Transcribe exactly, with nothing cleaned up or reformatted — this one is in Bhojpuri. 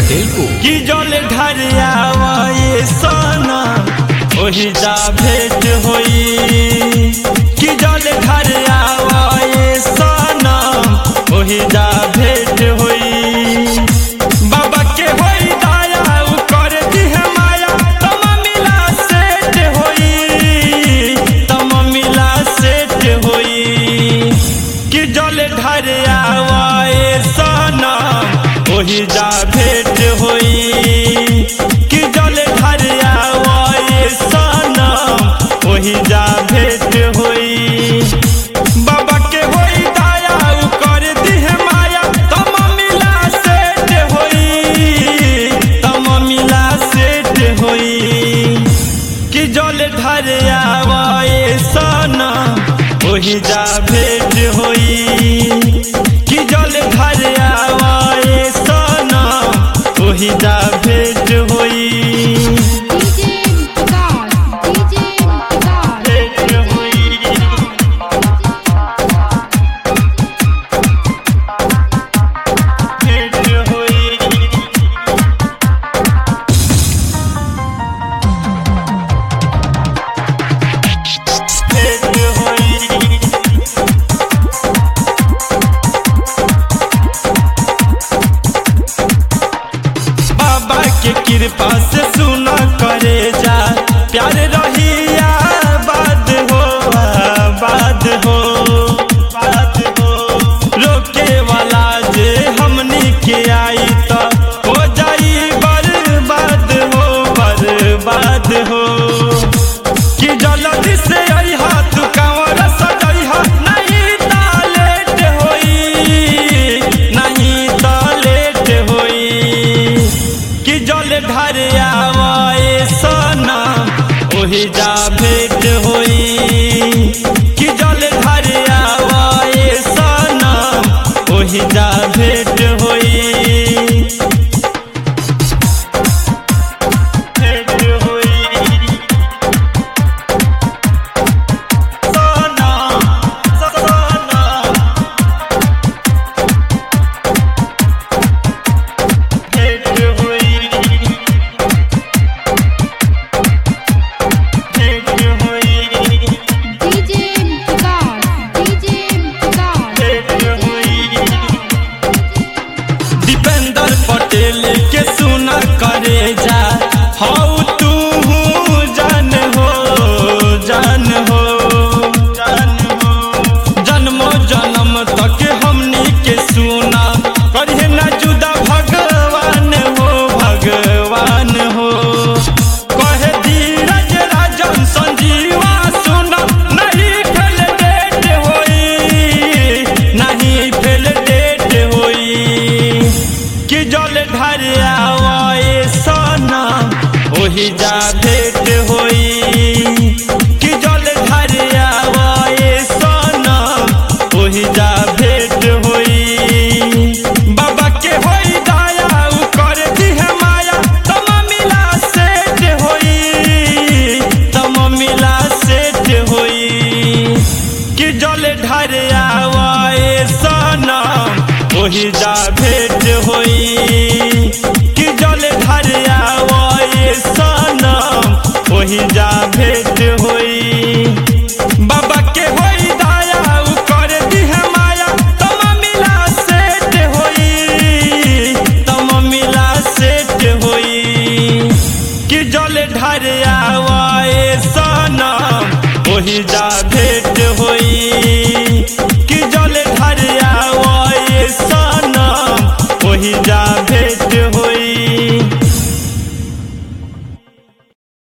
तेलुगु कि जल ढारिया सोना ओही जा भेंट होई कि जल ढारिया सोना ओही जा भेंट होई बाबा के होई दाया कर दिहे माया तम मिला सेट होई तम मिला सेट होई कि जल ढारिया सोना ओही जा भेंट होई कि जल ढारिया सोना ओही जा भेंट होई बाबा के होई दाया कर दिहे माया तम मिला सेट होई तम मिला सेट होई कि जल ढारिया सोना ओही जा भेंट होई कि जल ढारिया सोना ओही जा भेंट होई कृपा से सुना करे जा प्यार रहिया बाद हो बाद हो बाद हो रोके वाला जे हमनी के आई तो हो जाई बर्बाद हो बर्बाद हो कि जल्दी से आई हाथ कांवर सजैहा नहीं ता लेट होई नहीं ता लेट होई कि जल ढारिया सोना ओही जा भेंट होई कि जल ढारिया सोना ओही जा भेंट होई भेंट होई सोना सोना भेंट होई दीपेंद्र पटेल के सुना करे जा हौ तू जान हो जान हो जान हो जन्मो जन्म तक हमनी के सुना करिए ना जुदा भगवान हो भगवान हो कहे धीरज राजन संजीवा सुना नहीं फेल डेट होई नहीं फेल डेट होई कि जल ढारिया सोना ओही जा भेंट होई कि जल ढारिया सोना ओही जा भेंट होई बाबा के होई दाया कर दिहे माया तम मिला सेट होई तम मिला सेट होई कि जल ढारिया सोना ओही जा भेंट होई कि जल ढारिया सोना ओही जा भेंट होई बाबा के होई दाया कर दिहे माया तम मिला सेट होई तम मिला सेट होई कि जल ढारिया सोना ओही जा भेंट होई।